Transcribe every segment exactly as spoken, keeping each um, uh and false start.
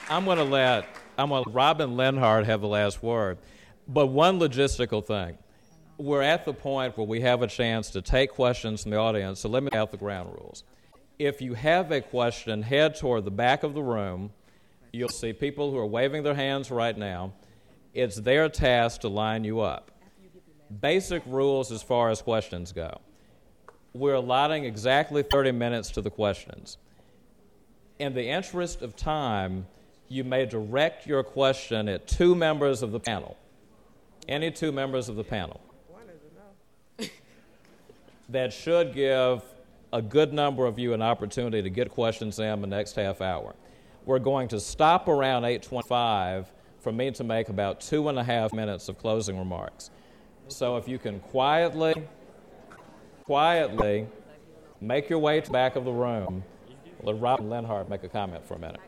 I'm going to let I'm going to Robin Lenhart have the last word. But one logistical thing. We're at the point where we have a chance to take questions from the audience, so let me out the ground rules. If you have a question, head toward the back of the room. You'll see people who are waving their hands right now. It's their task to line you up. Basic rules as far as questions go. We're allotting exactly thirty minutes to the questions. In the interest of time, you may direct your question at two members of the panel. Any two members of the panel. That should give a good number of you an opportunity to get questions in the next half hour. We're going to stop around eight twenty-five for me to make about two and a half minutes of closing remarks. So if you can quietly, quietly make your way to the back of the room, let Robin Lenhart make a comment for a minute.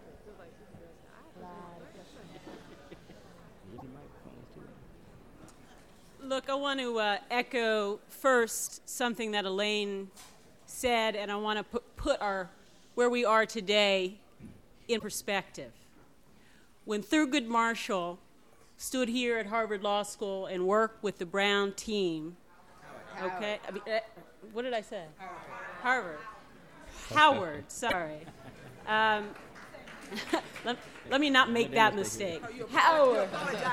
Look, I want to uh, echo first something that Elaine said, and I want to put, put our where we are today in perspective. When Thurgood Marshall stood here at Harvard Law School and worked with the Brown team, okay, I mean, uh, what did I say? Harvard. Howard, sorry. Um, let, let me not make that mistake. Howard.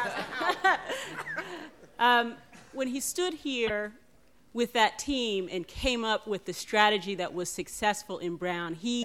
um, when he stood here with that team and came up with the strategy that was successful in Brown, he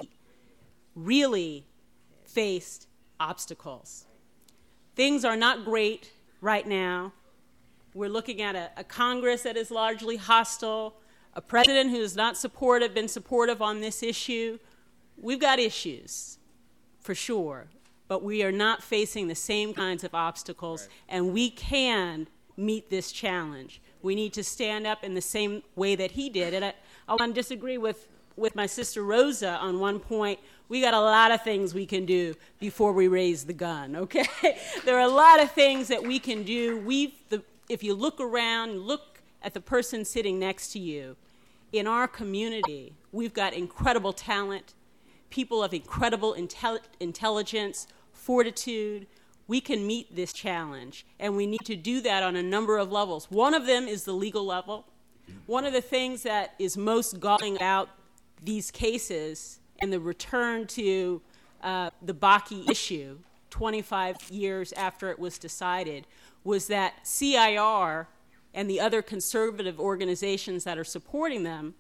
really faced obstacles. Things are not great right now. We're looking at a, a Congress that is largely hostile, a president who is not supportive, been supportive on this issue. We've got issues, for sure, but we are not facing the same kinds of obstacles, right. And we can meet this challenge. We need to stand up in the same way that he did. And I, I want to disagree with, with my sister Rosa on one point. We got a lot of things we can do before we raise the gun, okay? There are a lot of things that we can do. We've, the, if you look around, look at the person sitting next to you, in our community, we've got incredible talent, people of incredible intel- intelligence, fortitude. We can meet this challenge, and we need to do that on a number of levels. One of them is the legal level. One of the things that is most galling about these cases and the return to uh, the Bakke issue twenty-five years after it was decided was that C I R and the other conservative organizations that are supporting them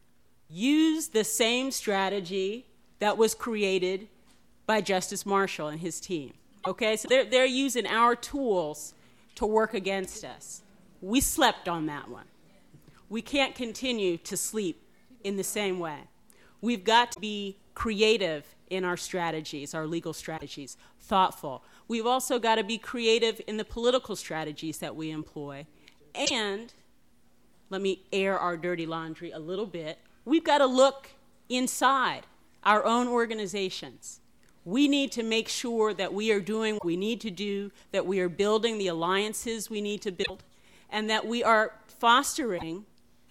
used the same strategy that was created by Justice Marshall and his team. Okay, so they're, they're using our tools to work against us. We slept on that one. We can't continue to sleep in the same way. We've got to be creative in our strategies, our legal strategies, thoughtful. We've also got to be creative in the political strategies that we employ. And, let me air our dirty laundry a little bit, we've got to look inside our own organizations. We need to make sure that we are doing what we need to do, that we are building the alliances we need to build, and that we are fostering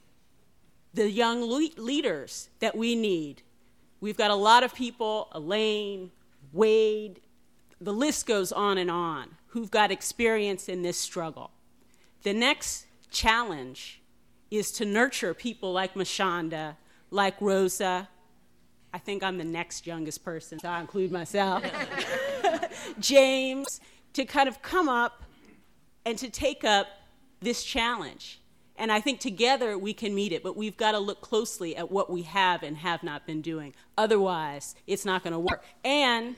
the young le- leaders that we need. We've got a lot of people, Elaine, Wade, the list goes on and on, who've got experience in this struggle. The next challenge is to nurture people like Mashonda, like Rosa. I think I'm the next youngest person, so I include myself. James, to kind of come up and to take up this challenge. And I think together we can meet it, but we've got to look closely at what we have and have not been doing. Otherwise, it's not going to work. And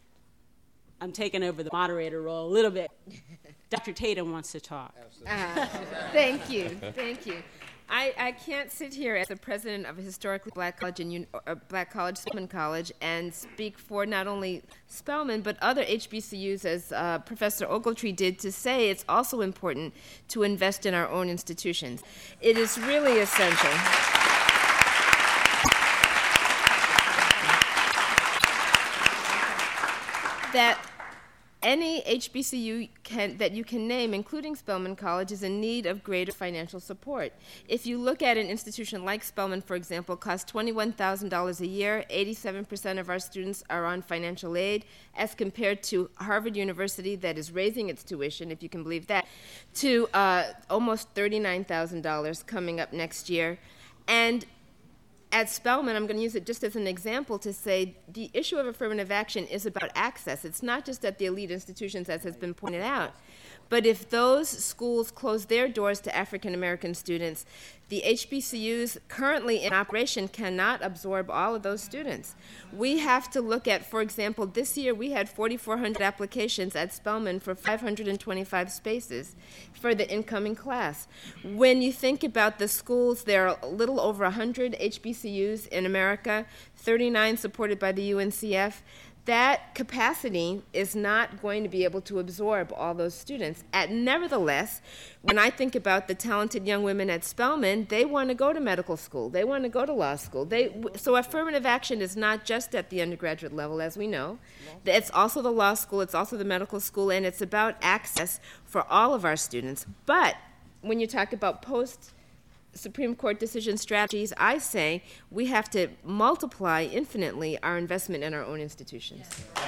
I'm taking over the moderator role a little bit. Doctor Tatum wants to talk. Uh, thank you. Thank you. I, I can't sit here as the president of a historically black college and uh, black college, Spelman College, and speak for not only Spelman but other H B C Us, as uh, Professor Ogletree did, to say it's also important to invest in our own institutions. It is really essential. That any H B C U can, that you can name, including Spelman College, is in need of greater financial support. If you look at an institution like Spelman, for example, costs twenty-one thousand dollars a year, eighty-seven percent of our students are on financial aid, as compared to Harvard University, that is raising its tuition, if you can believe that, to uh, almost thirty-nine thousand dollars coming up next year. And at Spelman, I'm going to use it just as an example to say the issue of affirmative action is about access. It's not just at the elite institutions, as has been pointed out. But if those schools close their doors to African American students, the H B C Us currently in operation cannot absorb all of those students. We have to look at, for example, this year we had forty-four hundred applications at Spelman for five hundred twenty-five spaces for the incoming class. When you think about the schools, there are a little over one hundred H B C Us in America, thirty-nine supported by the U N C F. That capacity is not going to be able to absorb all those students. And nevertheless, when I think about the talented young women at Spelman, they want to go to medical school. They want to go to law school. They, so affirmative action is not just at the undergraduate level, as we know. It's also the law school, it's also the medical school, and it's about access for all of our students. But when you talk about post Supreme Court decision strategies, I say we have to multiply infinitely our investment in our own institutions.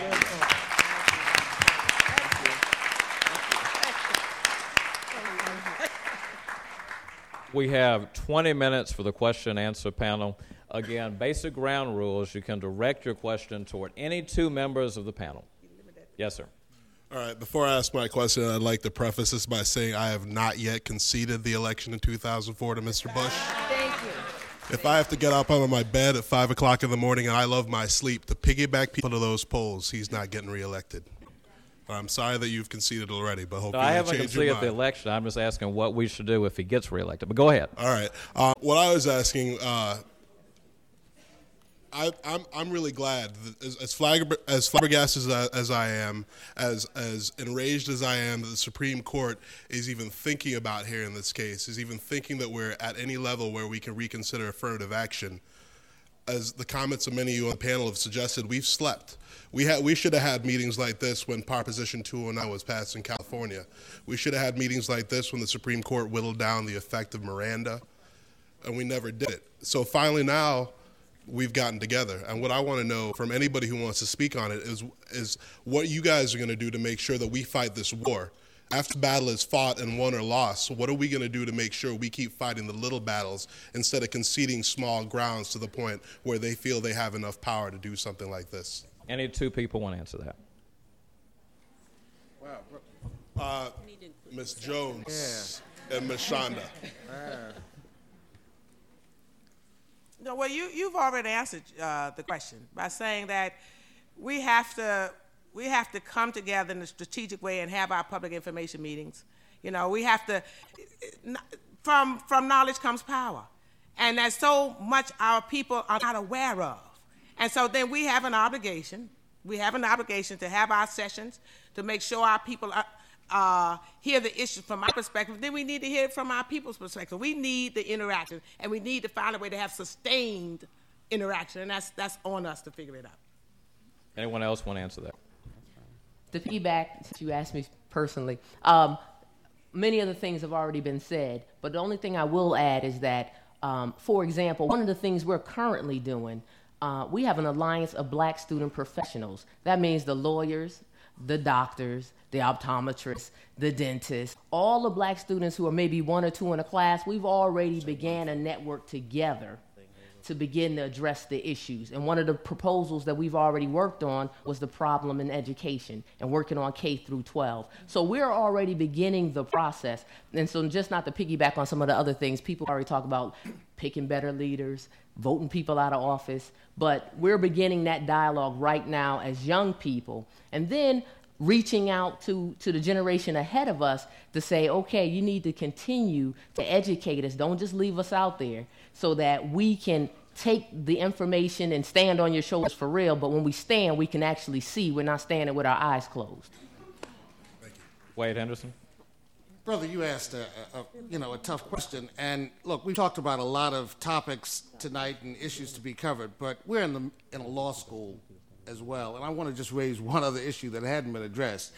We have twenty minutes for the question and answer panel. Again, basic ground rules. You can direct your question toward any two members of the panel. Yes, sir. All right, before I ask my question, I'd like to preface this by saying I have not yet conceded the election in two thousand four to Mister Bush. Thank you. If I have to get up out of my bed at five o'clock in the morning and I love my sleep, to piggyback people to those polls, he's not getting reelected. I'm sorry that you've conceded already, but hopefully no, I you haven't change your conceded mind. the election. I'm just asking what we should do if he gets reelected. But go ahead. All right. Uh, what I was asking, uh, I, I'm I'm really glad that as as, flabber, as flabbergasted as I, as I am, as as enraged as I am that the Supreme Court is even thinking about hearing this case, is even thinking that we're at any level where we can reconsider affirmative action. As the comments of many of you on the panel have suggested, we've slept. We had we should have had meetings like this when Proposition two oh nine was passed in California. We should have had meetings like this when the Supreme Court whittled down the effect of Miranda, and we never did it. So finally now, we've gotten together. And what I want to know from anybody who wants to speak on it is, is what you guys are going to do to make sure that we fight this war. After the battle is fought and won or lost, what are we going to do to make sure we keep fighting the little battles instead of conceding small grounds to the point where they feel they have enough power to do something like this? Any two people want to answer that? Uh, Miz Jones yeah. and Miz Shonda. No, well, you, you've already answered uh, the question by saying that we have to we have to come together in a strategic way and have our public information meetings. You know, we have to, from from knowledge comes power, and that's so much our people are not aware of. And so then we have an obligation, we have an obligation to have our sessions to make sure our people are, Uh, hear the issue from our perspective, then we need to hear it from our people's perspective. We need the interaction, and we need to find a way to have sustained interaction, and that's that's on us to figure it out. Anyone else want to answer that? The feedback, since you asked me personally, um, many of the things have already been said, but the only thing I will add is that, um, for example, one of the things we're currently doing, uh, we have an alliance of black student professionals. That means the lawyers, the doctors, the optometrists, the dentists, all the black students who are maybe one or two in a class, we've already began a network together to begin to address the issues. And one of the proposals that we've already worked on was the problem in education and working on K through twelve. So we're already beginning the process. And so just not to piggyback on some of the other things, people already talk about picking better leaders, voting people out of office, but we're beginning that dialogue right now as young people. And then reaching out to, to the generation ahead of us to say, okay, you need to continue to educate us. Don't just leave us out there, so that we can take the information and stand on your shoulders for real. But when we stand, we can actually see. We're not standing with our eyes closed. Thank you. Wade Henderson. Brother, you asked a, a, you know, a tough question. And look, we've talked about a lot of topics tonight and issues to be covered, but we're in, the, in a law school as well, and I want to just raise one other issue that hadn't been addressed.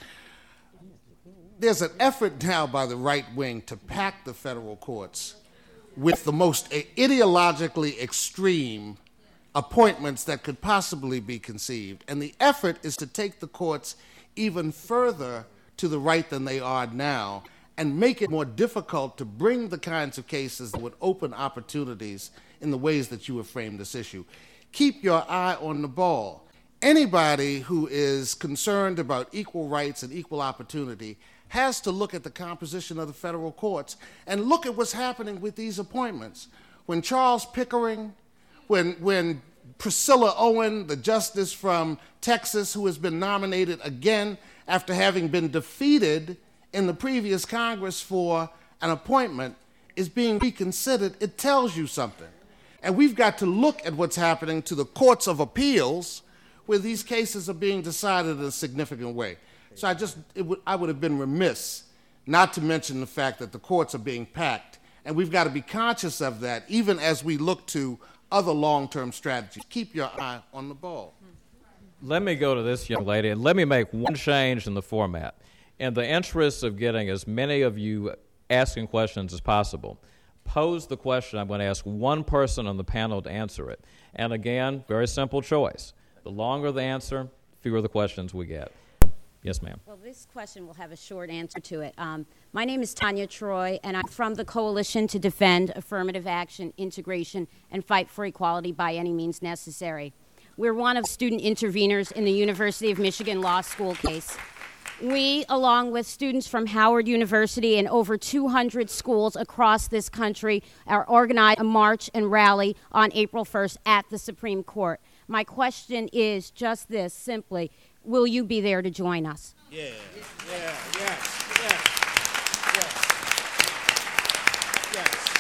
There's an effort now by the right wing to pack the federal courts with the most ideologically extreme appointments that could possibly be conceived. And the effort is to take the courts even further to the right than they are now and make it more difficult to bring the kinds of cases that would open opportunities in the ways that you have framed this issue. Keep your eye on the ball. Anybody who is concerned about equal rights and equal opportunity has to look at the composition of the federal courts and look at what's happening with these appointments. When Charles Pickering, when, when Priscilla Owen, the justice from Texas who has been nominated again after having been defeated in the previous Congress for an appointment, is being reconsidered, it tells you something. And we've got to look at what's happening to the courts of appeals where these cases are being decided in a significant way. So I just, it would, I would have been remiss not to mention the fact that the courts are being packed, and we've got to be conscious of that even as we look to other long-term strategies. Keep your eye on the ball. Let me go to this young lady, and let me make one change in the format. In the interest of getting as many of you asking questions as possible, pose the question. I'm going to ask one person on the panel to answer it. And again, very simple choice. The longer the answer, fewer the questions we get. Yes, ma'am. Well, this question will have a short answer to it. Um, my name is Tanya Troy, and I'm from the Coalition to Defend Affirmative Action, Integration, and Fight for Equality by Any Means Necessary. We're one of student interveners in the University of Michigan Law School case. We, along with students from Howard University and over two hundred schools across this country, are organizing a march and rally on April first at the Supreme Court. My question is just this, simply, will you be there to join us? Yeah, yeah, yes, yes, yes, yes.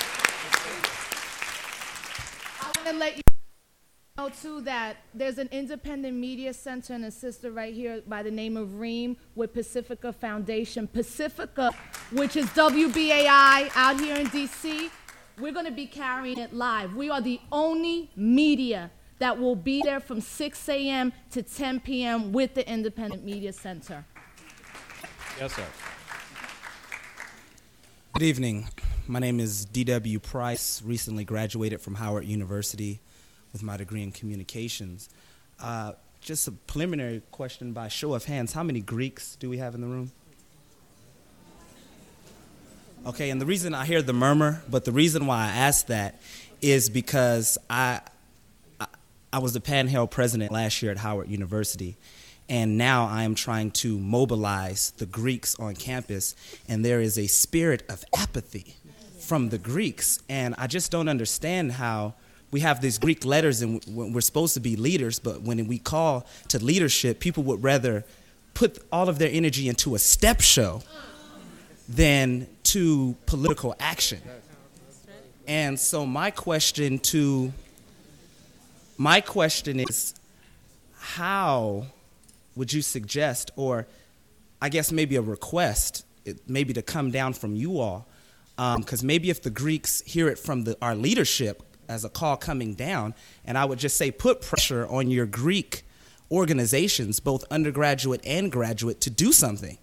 I want to let you know, too, that there's an independent media center and a sister right here by the name of Ream with Pacifica Foundation. Pacifica, which is W B A I out here in D C, we're going to be carrying it live. We are the only media that will be there from six a m to ten p m with the Independent Media Center. Yes, sir. Good evening. My name is D W Price, recently graduated from Howard University with my degree in communications. Uh, just a preliminary question by show of hands. How many Greeks do we have in the room? Okay, and the reason I hear the murmur, but the reason why I asked that is because I, I, I was the Pan-Hell president last year at Howard University, and now I am trying to mobilize the Greeks on campus, and there is a spirit of apathy from the Greeks, and I just don't understand how we have these Greek letters and we're supposed to be leaders, but when we call to leadership, people would rather put all of their energy into a step show than to political action. And so my question to, my question is, how would you suggest, or I guess maybe a request, maybe to come down from you all, because um, maybe if the Greeks hear it from the, our leadership as a call coming down, and I would just say put pressure on your Greek organizations, both undergraduate and graduate, to do something.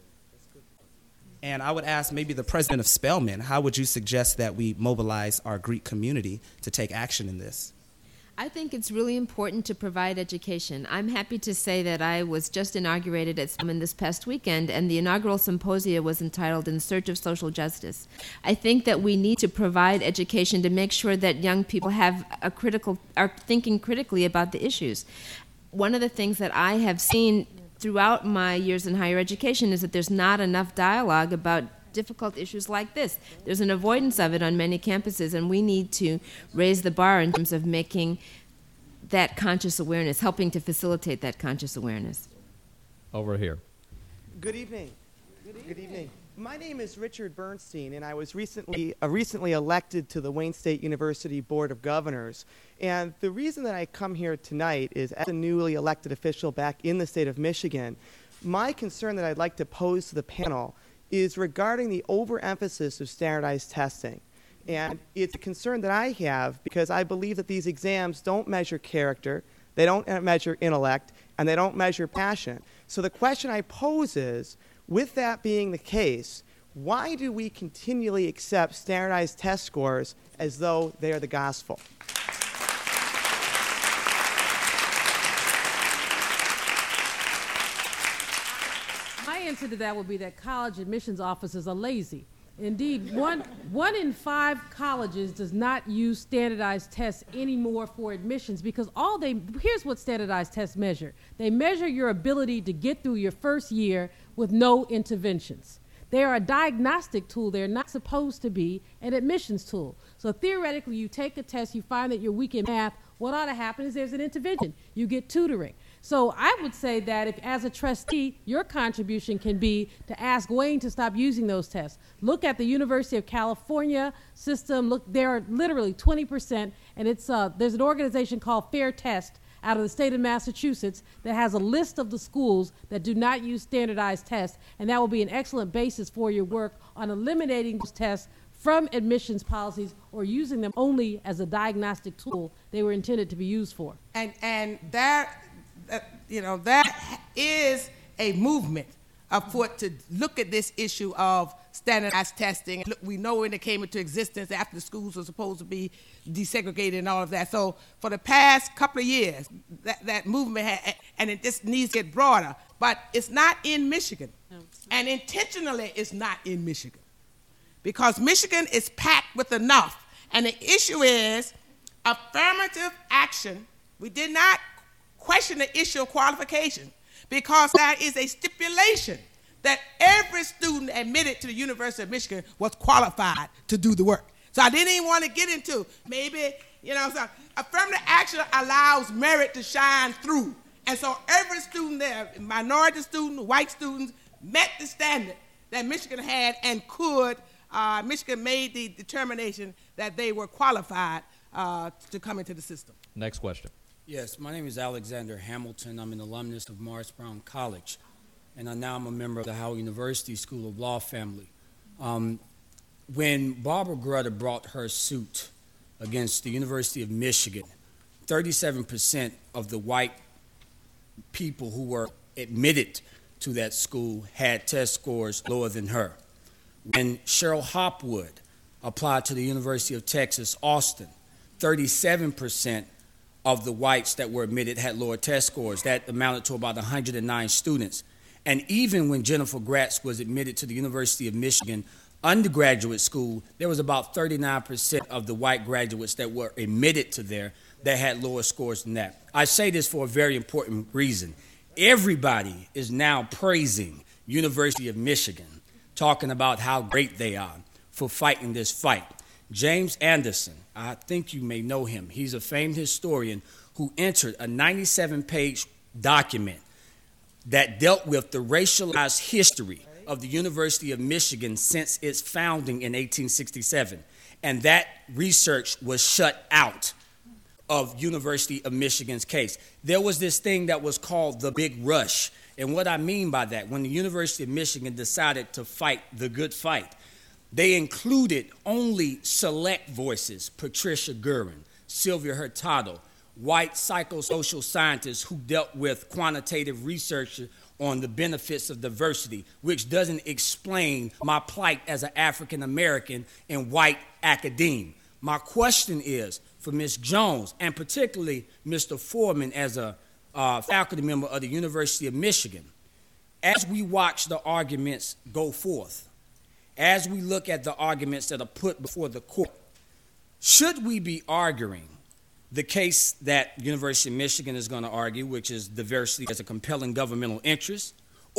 And I would ask maybe the president of Spelman, how would you suggest that we mobilize our Greek community to take action in this? I think it's really important to provide education. I'm happy to say that I was just inaugurated at Spelman this past weekend, and the inaugural symposia was entitled In Search of Social Justice. I think that we need to provide education to make sure that young people have a critical, are thinking critically about the issues. One of the things that I have seen throughout my years in higher education is that there's not enough dialogue about difficult issues like this. There's an avoidance of it on many campuses, and we need to raise the bar in terms of making that conscious awareness, helping to facilitate that conscious awareness. Over here. Good evening. Good evening. Good evening. My name is Richard Bernstein, and I was recently uh, recently elected to the Wayne State University Board of Governors. And the reason that I come here tonight is, as a newly elected official back in the state of Michigan, my concern that I'd like to pose to the panel is regarding the overemphasis of standardized testing. And it's a concern that I have because I believe that these exams don't measure character, they don't measure intellect, and they don't measure passion. So the question I pose is, with that being the case, why do we continually accept standardized test scores as though they are the gospel? My answer to that would be that college admissions officers are lazy. Indeed, one, one in five colleges does not use standardized tests anymore for admissions because all they, here's what standardized tests measure. They measure your ability to get through your first year with no interventions. They are a diagnostic tool. They're not supposed to be an admissions tool. So theoretically, you take a test, you find that you're weak in math, what ought to happen is there's an intervention. You get tutoring. So I would say that if, as a trustee, your contribution can be to ask Wayne to stop using those tests. Look at the University of California system. Look, there are literally twenty percent, and it's uh, there's an organization called Fair Test out of the state of Massachusetts that has a list of the schools that do not use standardized tests, and that will be an excellent basis for your work on eliminating those tests from admissions policies or using them only as a diagnostic tool they were intended to be used for. And, and that, that, you know, that is a movement afoot to look at this issue of standardized testing. Look, we know when it came into existence after the schools were supposed to be desegregated and all of that. So for the past couple of years, that, that movement, had, and it just needs to get broader, but it's not in Michigan. No. And intentionally it's not in Michigan because Michigan is packed with enough. And the issue is affirmative action. We did not question the issue of qualification because that is a stipulation that every student admitted to the University of Michigan was qualified to do the work. So I didn't even want to get into maybe, you know, so affirmative action allows merit to shine through. And so every student there, minority students, white students, met the standard that Michigan had and could, uh, Michigan made the determination that they were qualified uh, to come into the system. Next question. Yes, my name is Alexander Hamilton. I'm an alumnus of Morris Brown College, and I now I'm a member of the Howard University School of Law family. Um, when Barbara Grutter brought her suit against the University of Michigan, thirty-seven percent of the white people who were admitted to that school had test scores lower than her. When Cheryl Hopwood applied to the University of Texas, Austin, thirty-seven percent of the whites that were admitted had lower test scores. That amounted to about one hundred nine students. And even when Jennifer Gratz was admitted to the University of Michigan undergraduate school, there was about thirty-nine percent of the white graduates that were admitted to there that had lower scores than that. I say this for a very important reason. Everybody is now praising University of Michigan, talking about how great they are for fighting this fight. James Anderson, I think you may know him. He's a famed historian who entered a ninety-seven page document that dealt with the racialized history of the University of Michigan since its founding in eighteen sixty-seven. And that research was shut out of University of Michigan's case. There was this thing that was called the Big Rush. And what I mean by that, when the University of Michigan decided to fight the good fight, they included only select voices, Patricia Gurin, Sylvia Hurtado, white psychosocial scientists who dealt with quantitative research on the benefits of diversity, which doesn't explain my plight as an African American in white academe. My question is for Miz Jones, and particularly Mister Foreman as a uh, faculty member of the University of Michigan, as we watch the arguments go forth, as we look at the arguments that are put before the court, should we be arguing the case that University of Michigan is going to argue, which is diversity as a compelling governmental interest,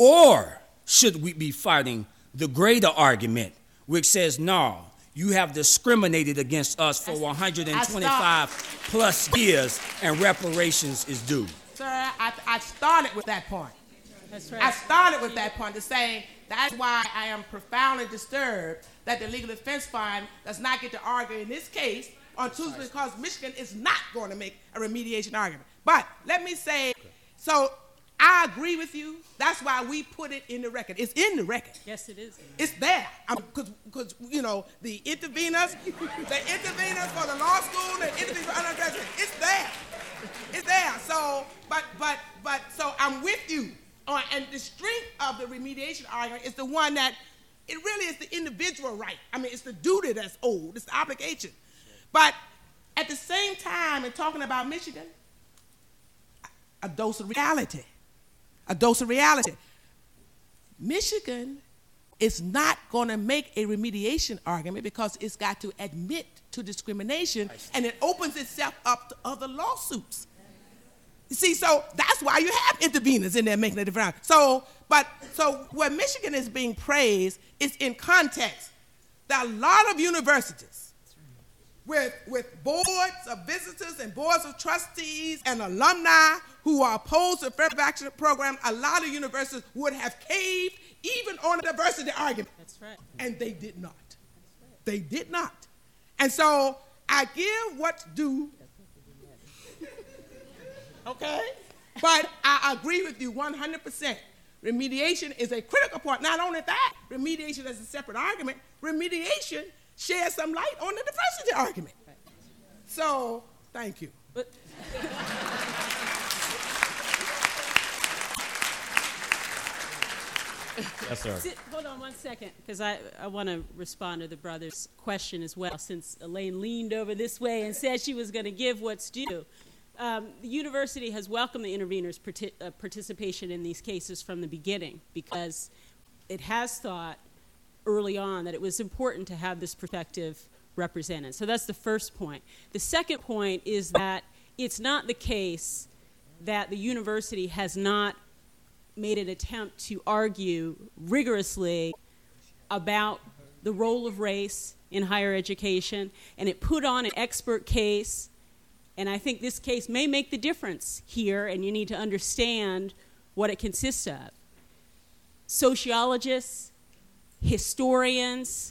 or should we be fighting the greater argument, which says, no, you have discriminated against us for one hundred twenty-five plus years and reparations is due? Sir, I, I started with that point. That's right. I started with that point to say that's why I am profoundly disturbed that the Legal Defense Fund does not get to argue in this case on Tuesday because Michigan is not going to make a remediation argument. But let me say, so I agree with you. That's why we put it in the record. It's in the record. Yes, it is. It's there. Because, you know, the interveners, the interveners for the law school, the interveners for undergraduate, it's there. It's there. So, but, but, but, so I'm with you. Uh, and the strength of the remediation argument is the one that it really is the individual right. I mean, it's the duty that's owed. It's the obligation. But at the same time, in talking about Michigan, a dose of reality. A dose of reality. Michigan is not going to make a remediation argument because it's got to admit to discrimination, and it opens itself up to other lawsuits. You see, so that's why you have interveners in there making a difference. So, but so where Michigan is being praised is in context. There are a lot of universities with, with boards of visitors and boards of trustees and alumni who are opposed to the affirmative action program. A lot of universities would have caved even on a diversity argument. That's right. And they did not. Right. They did not. And so I give what's due. Okay? But I agree with you one hundred percent. Remediation is a critical part. Not only that, remediation is a separate argument. Remediation sheds some light on the diversity argument. So, thank you. But yes, sir. Sit, hold on one second, because I, I want to respond to the brother's question as well, since Elaine leaned over this way and said she was going to give what's due. Um, the university has welcomed the interveners' parti- uh, participation in these cases from the beginning because it has thought early on that it was important to have this perspective represented. So that's the first point. The second point is that it's not the case that the university has not made an attempt to argue rigorously about the role of race in higher education, and it put on an expert case. And I think this case may make the difference here, and you need to understand what it consists of. Sociologists, historians,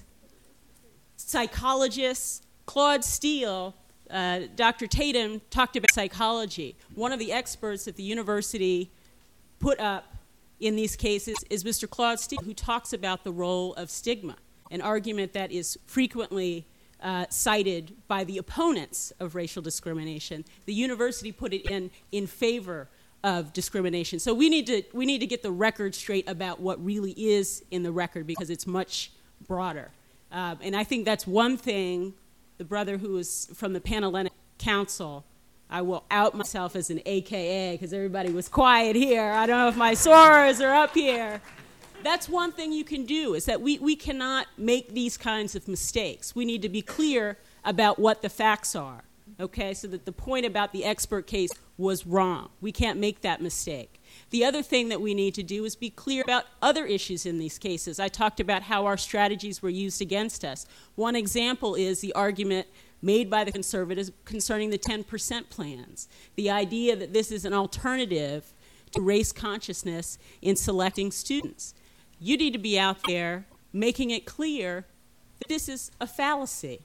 psychologists. Claude Steele, uh, Doctor Tatum talked about psychology. One of the experts that the university put up in these cases is Mister Claude Steele, who talks about the role of stigma, an argument that is frequently Uh, cited by the opponents of racial discrimination. The university put it in in favor of discrimination. So we need to we need to get the record straight about what really is in the record, because it's much broader. Um, and I think that's one thing. The brother who is from the Panhellenic Council, I will out myself as an A K A because everybody was quiet here. I don't know if my sorors are up here. That's one thing you can do, is that we, we cannot make these kinds of mistakes. We need to be clear about what the facts are, okay, so that the point about the expert case was wrong. We can't make that mistake. The other thing that we need to do is be clear about other issues in these cases. I talked about how our strategies were used against us. One example is the argument made by the conservatives concerning the ten percent plans, the idea that this is an alternative to race consciousness in selecting students. You need to be out there making it clear that this is a fallacy,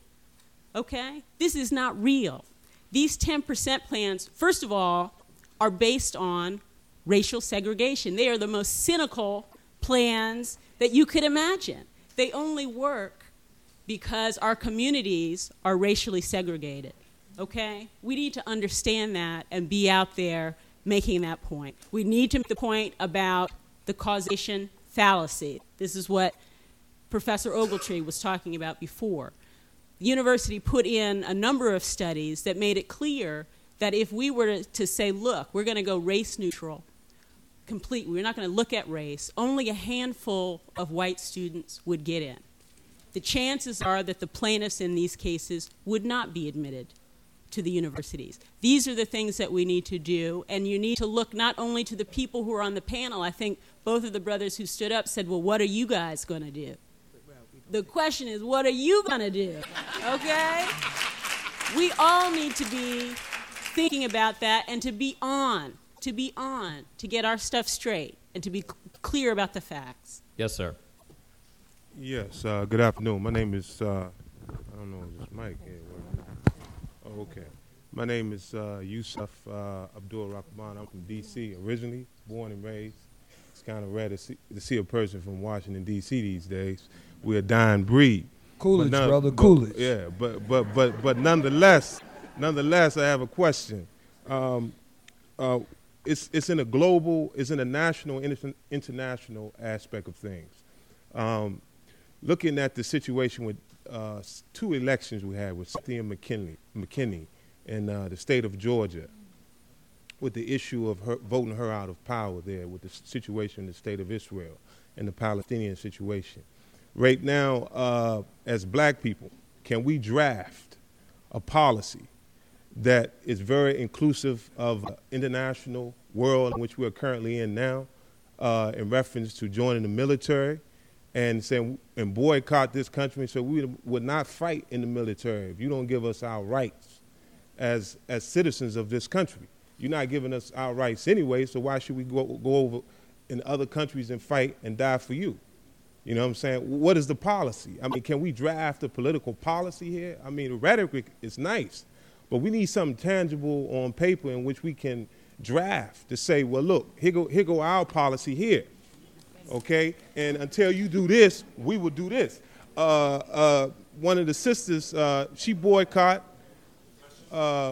okay? This is not real. These ten percent plans, first of all, are based on racial segregation. They are the most cynical plans that you could imagine. They only work because our communities are racially segregated, okay? We need to understand that and be out there making that point. We need to make the point about the causation fallacy. This is what Professor Ogletree was talking about before. The university put in a number of studies that made it clear that if we were to, to say, look, we're going to go race neutral completely, we're not going to look at race, only a handful of white students would get in. The chances are that the plaintiffs in these cases would not be admitted to the universities. These are the things that we need to do, and you need to look not only to the people who are on the panel. I think both of the brothers who stood up said, well, what are you guys going to do? The question is, what are you going to do? Okay? We all need to be thinking about that and to be on, to be on, to get our stuff straight and to be cl- clear about the facts. Yes, sir. Yes, uh, good afternoon. My name is, uh, I don't know if this mic here. Oh, okay. My name is uh, Yusuf uh, Abdul Rahman. I'm from D C originally, born and raised. It's kind of rare to see, to see a person from Washington, D C these days. We're a dying breed. Coolidge, none, brother, but, Coolidge. Yeah, but but but but nonetheless, nonetheless, I have a question. Um, uh, it's it's in a global, it's in a national, inter- international aspect of things. Um, looking at the situation with uh, two elections we had with Cynthia McKinney, McKinney in uh, the state of Georgia, with the issue of her voting her out of power there, with the situation in the state of Israel and the Palestinian situation. Right now, uh, as black people, can we draft a policy that is very inclusive of the international world in which we're currently in now, uh, in reference to joining the military and saying and boycott this country, so we would not fight in the military if you don't give us our rights as as citizens of this country. You're not giving us our rights anyway, so why should we go, go over in other countries and fight and die for you? You know what I'm saying? What is the policy? I mean, can we draft a political policy here? I mean, the rhetoric is nice, but we need something tangible on paper in which we can draft to say, well, look, here go, here go our policy here, okay? And until you do this, we will do this. Uh, uh, one of the sisters, uh, she boycott. Uh,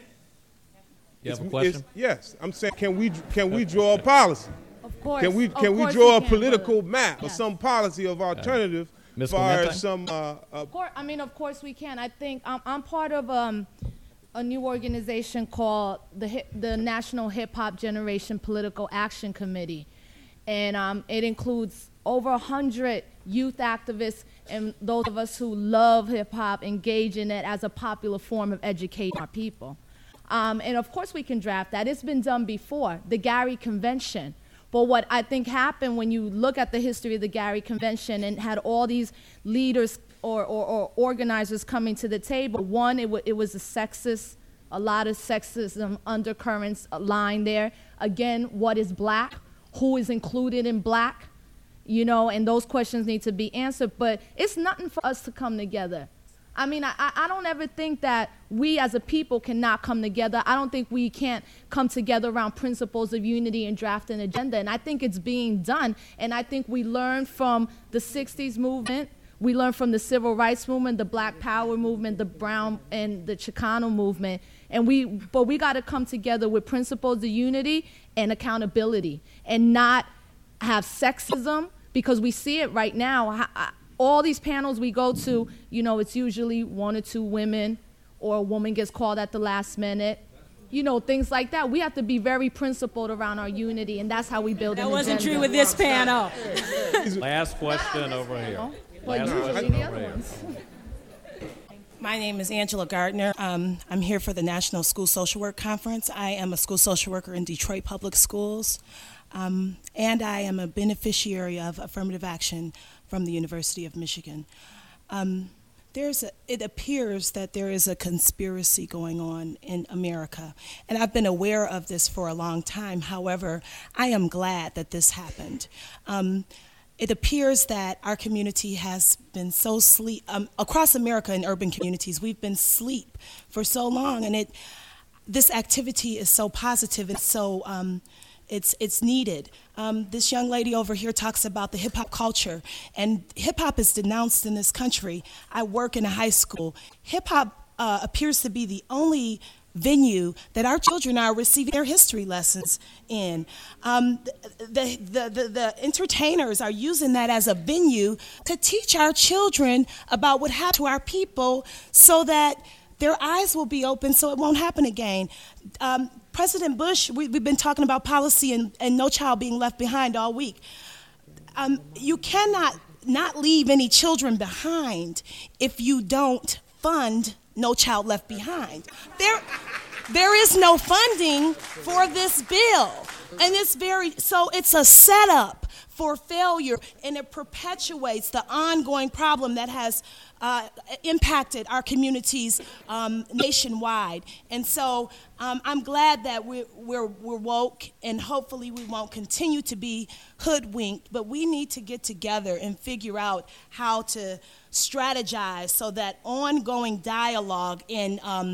You have a question? Yes, I'm saying, can we can we draw a policy? Of course. Can we Of can we course draw we a can, political brother. map or Yes. some policy of alternative Miz as far Clemente? as some? Uh, uh, Of course, I mean, of course we can. I think I'm, I'm part of um, a new organization called the Hip, the National Hip Hop Generation Political Action Committee, and um, it includes over a hundred youth activists and those of us who love hip hop, engage in it as a popular form of educating our people. Um, and of course we can draft that. It's been done before, the Gary Convention. But what I think happened when you look at the history of the Gary Convention and had all these leaders or, or, or organizers coming to the table, one, it, w- it was a sexist, a lot of sexism undercurrents lying there. Again, what is black? Who is included in black? You know, and those questions need to be answered. But it's nothing for us to come together. I mean, I, I don't ever think that we as a people cannot come together. I don't think we can't come together around principles of unity and draft an agenda. And I think it's being done. And I think we learned from the sixties movement. We learned from the civil rights movement, the Black Power movement, the Brown and the Chicano movement. And we, but we got to come together with principles of unity and accountability and not have sexism, because we see it right now. All these panels we go to, you know, it's usually one or two women, or a woman gets called at the last minute. You know, things like that. We have to be very principled around our unity, and that's how we build an That wasn't agenda. true with this panel. Last question over here. Well, Last usually question the over other here. ones. My name is Angela Gardner. Um, I'm here for the National School Social Work Conference. I am a school social worker in Detroit Public Schools, um, and I am a beneficiary of affirmative action from the University of Michigan. Um, there's a, it appears that there is a conspiracy going on in America, and I've been aware of this for a long time. However, I am glad that this happened. Um, It appears that our community has been so sleep, um, across America in urban communities, we've been asleep for so long, and it, this activity is so positive and so, um, it's, it's needed. Um, this young lady over here talks about the hip hop culture, and hip hop is denounced in this country. I work in a high school. Hip hop uh, appears to be the only venue that our children are receiving their history lessons in. Um, the, the, the, the entertainers are using that as a venue to teach our children about what happened to our people so that their eyes will be open so it won't happen again. Um, President Bush, we, we've been talking about policy and, and No Child Being Left Behind all week. Um, you cannot not leave any children behind if you don't fund No Child Left Behind. There, there is no funding for this bill. And it's very, so it's a setup for failure, and it perpetuates the ongoing problem that has uh, impacted our communities um, nationwide. And so um, I'm glad that we're, we're, we're woke, and hopefully we won't continue to be hoodwinked, but we need to get together and figure out how to strategize so that ongoing dialogue and um,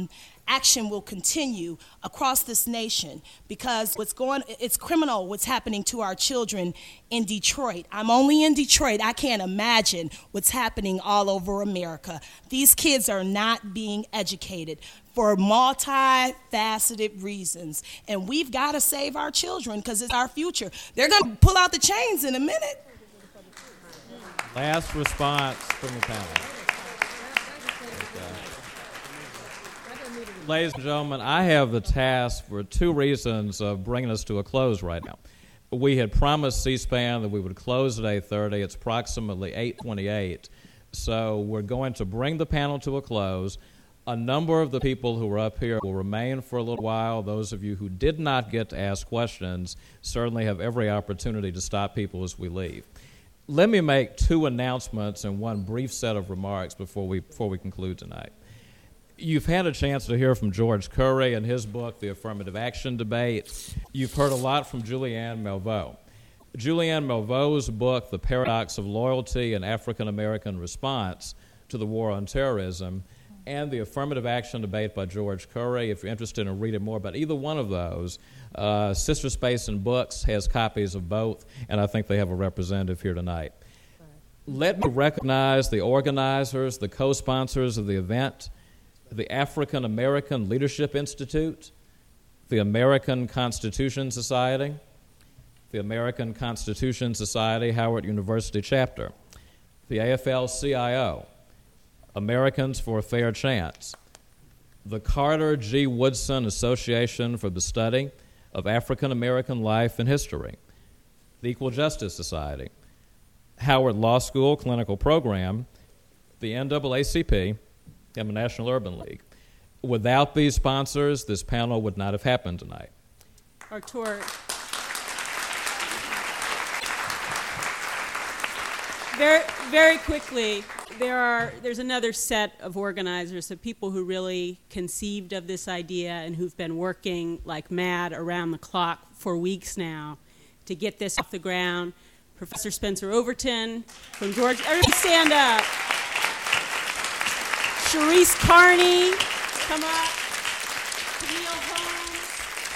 action will continue across this nation, because what's going, it's criminal what's happening to our children in Detroit. I'm only in Detroit. I can't imagine what's happening all over America. These kids are not being educated for multifaceted reasons, and we've got to save our children because it's our future. They're going to pull out the chains in a minute. Last response from the panel. Ladies and gentlemen, I have the task for two reasons of bringing us to a close right now. We had promised C-SPAN that we would close at eight thirty. It's approximately eight twenty-eight. So we're going to bring the panel to a close. A number of the people who are up here will remain for a little while. Those of you who did not get to ask questions certainly have every opportunity to stop people as we leave. Let me make two announcements and one brief set of remarks before we, before we conclude tonight. You've had a chance to hear from George Curry and his book, The Affirmative Action Debate. You've heard a lot from Julianne Melvaux. Julianne Melvaux's book, The Paradox of Loyalty and African American Response to the War on Terrorism, and The Affirmative Action Debate by George Curry. If you're interested in reading more about either one of those, uh, Sister Space and Books has copies of both, and I think they have a representative here tonight. Let me recognize the organizers, the co-sponsors of the event: the African American Leadership Institute, the American Constitution Society, the American Constitution Society Howard University Chapter, the A F L C I O, Americans for a Fair Chance, the Carter G. Woodson Association for the Study of African American Life and History, the Equal Justice Society, Howard Law School Clinical Program, the N double A C P, and the National Urban League. Without these sponsors, this panel would not have happened tonight. Artur. Very, very quickly, there are there's another set of organizers, of people who really conceived of this idea and who've been working like mad around the clock for weeks now to get this off the ground. Professor Spencer Overton from Georgia. Everybody stand up. Sharice Carney, come up. Camille Holmes,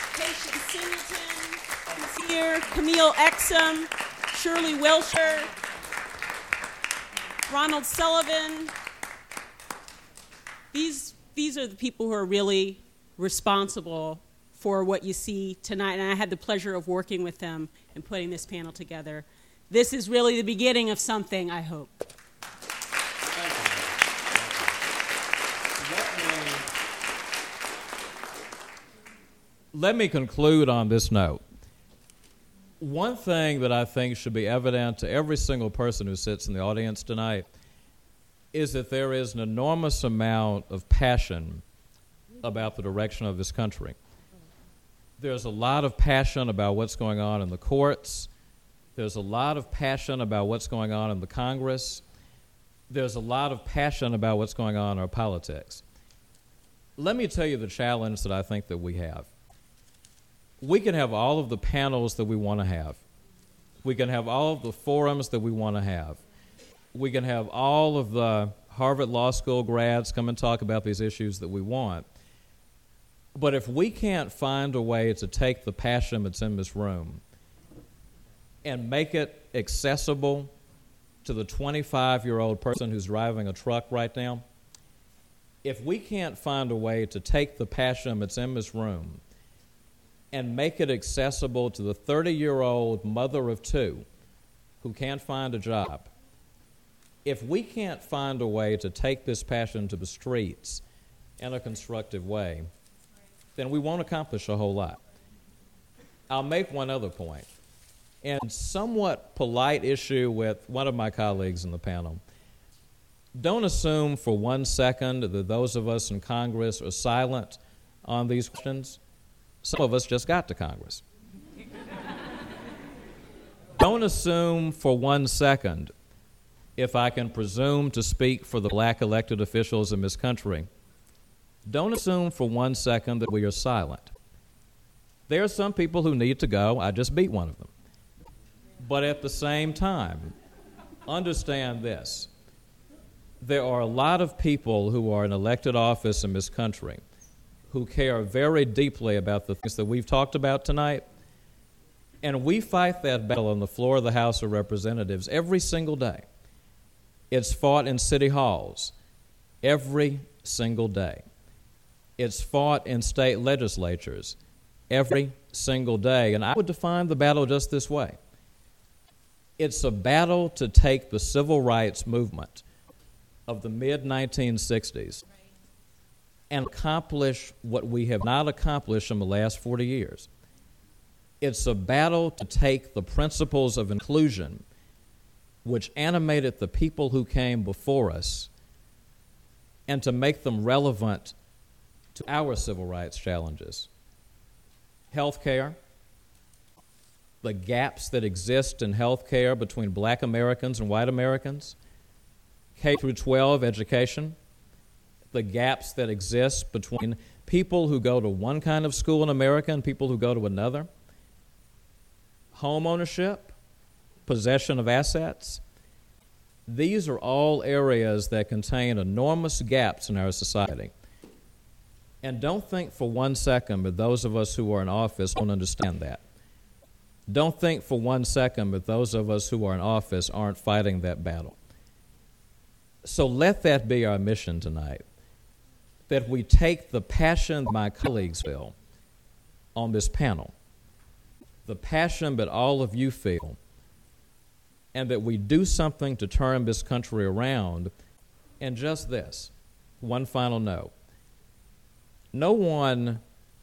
Patience Singleton, here. Camille Exum, Shirley Wilshire, Ronald Sullivan. These, these are the people who are really responsible for what you see tonight, and I had the pleasure of working with them and putting this panel together. This is really the beginning of something, I hope. Let me conclude on this note. One thing that I think should be evident to every single person who sits in the audience tonight is that there is an enormous amount of passion about the direction of this country. There's a lot of passion about what's going on in the courts. There's a lot of passion about what's going on in the Congress. There's a lot of passion about what's going on in our politics. Let me tell you the challenge that I think that we have. We can have all of the panels that we want to have. We can have all of the forums that we want to have. We can have all of the Harvard Law School grads come and talk about these issues that we want. But if we can't find a way to take the passion that's in this room and make it accessible to the twenty-five-year-old person who's driving a truck right now, if we can't find a way to take the passion that's in this room and make it accessible to the thirty-year-old mother of two who can't find a job, if we can't find a way to take this passion to the streets in a constructive way, then we won't accomplish a whole lot. I'll make one other point. In somewhat polite issue with one of my colleagues in the panel, don't assume for one second that those of us in Congress are silent on these questions. Some of us just got to Congress. Don't assume for one second, if I can presume to speak for the black elected officials in this country, don't assume for one second that we are silent. There are some people who need to go. I just beat one of them. But at the same time, understand this. There are a lot of people who are in elected office in this country who care very deeply about the things that we've talked about tonight. And we fight that battle on the floor of the House of Representatives every single day. It's fought in city halls every single day. It's fought in state legislatures every single day. And I would define the battle just this way. It's a battle to take the civil rights movement of the mid nineteen sixties and accomplish what we have not accomplished in the last forty years. It's a battle to take the principles of inclusion, which animated the people who came before us, and to make them relevant to our civil rights challenges. Health care, the gaps that exist in health care between black Americans and white Americans, K through twelve education, the gaps that exist between people who go to one kind of school in America and people who go to another, home ownership, possession of assets. These are all areas that contain enormous gaps in our society. And don't think for one second that those of us who are in office don't understand that. Don't think for one second that those of us who are in office aren't fighting that battle. So let that be our mission tonight, that we take the passion my colleagues feel on this panel, the passion that all of you feel, and that we do something to turn this country around. And just this, one final note. No one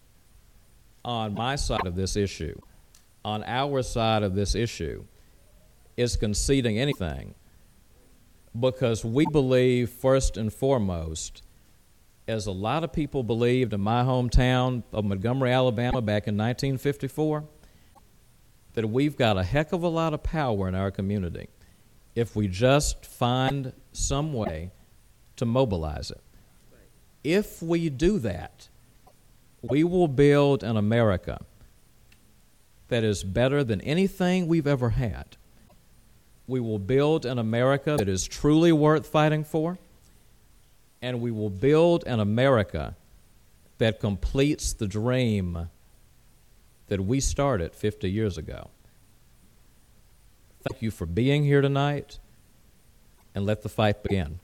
on my side of this issue, on our side of this issue, is conceding anything, because we believe first and foremost, as a lot of people believed in my hometown of Montgomery, Alabama back in nineteen fifty-four, that we've got a heck of a lot of power in our community if we just find some way to mobilize it. If we do that, we will build an America that is better than anything we've ever had. We will build an America that is truly worth fighting for, and we will build an America that completes the dream that we started fifty years ago. Thank you for being here tonight, and let the fight begin.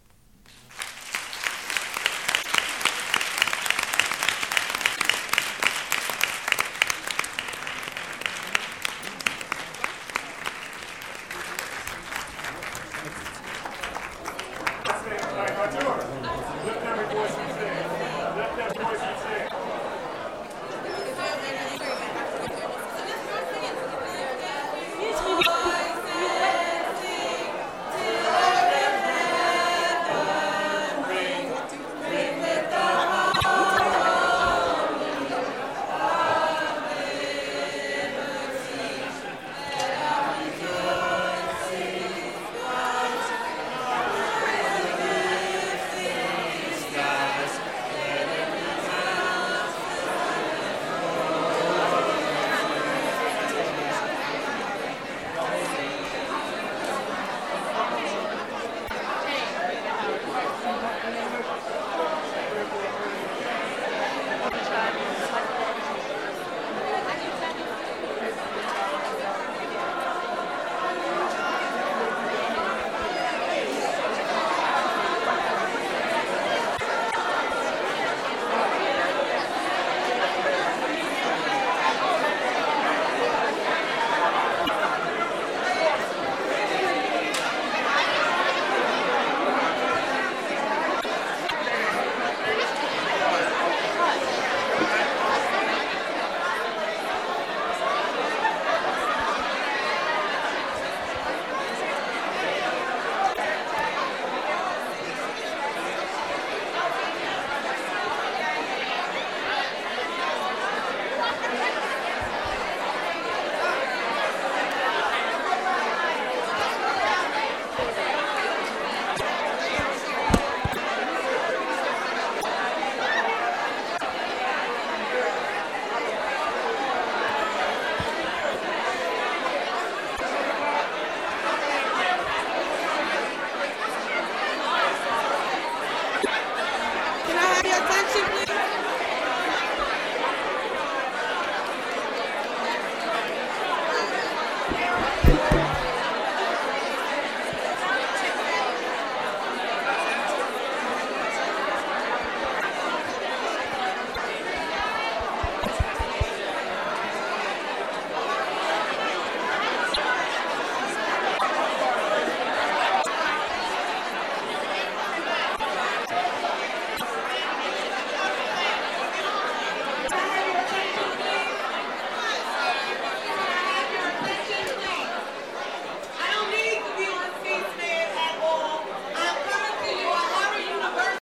Thank you.